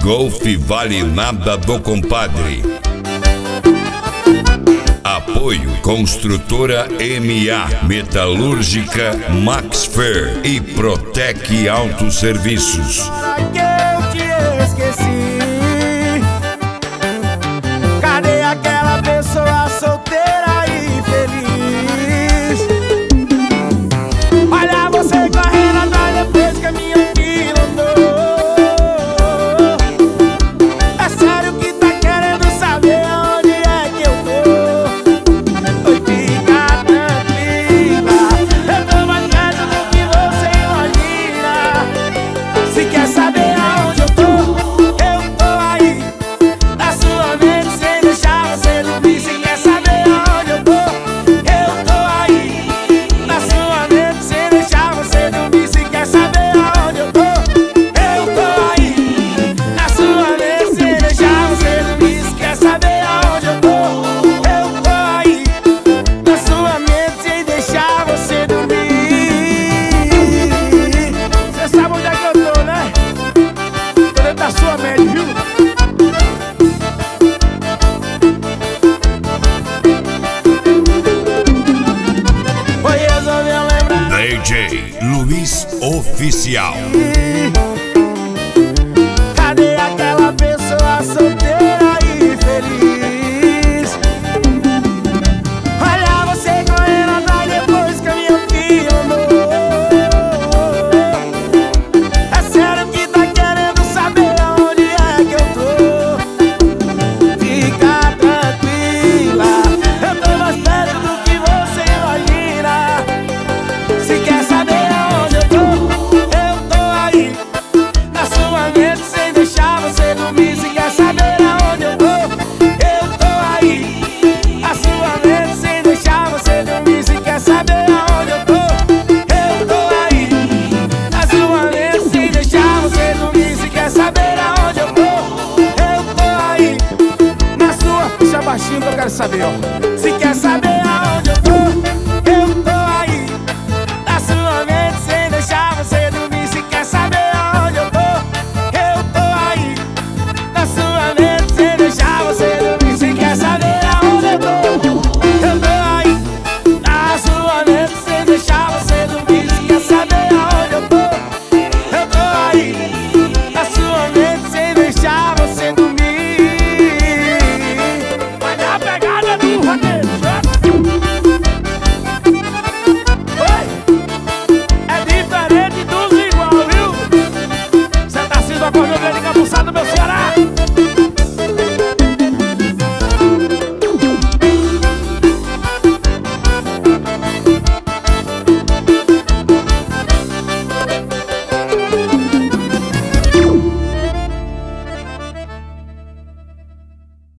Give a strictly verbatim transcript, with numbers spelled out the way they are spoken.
Golf vale nada do compadre. Apoio Construtora M A, Metalúrgica Max Fer e Protec Autosserviços. Que eu te esqueci. Cadê aquela pessoa solteira e feliz? Olha você correndo atrás depois que a minha filha andou. É sério que tá querendo saber onde é que eu tô? Oi, fica tranquila, eu tô mais perto do que você imagina. Se quer saber aonde eu tô, eu tô aí na sua mente sem deixar você dormir. Se quer saber aonde eu tô, eu tô aí na sua mente sem deixar você dormir. Se quer saber aonde eu tô, eu tô aí na sua mente sem deixar você dormir. Se quer saber aonde eu tô, eu tô aí na sua mente sem deixar você dormir. Você sabe onde é que eu tô, né? Tô dentro da sua mente, viu? Foi resolver lembrar D J Luiz Oficial. que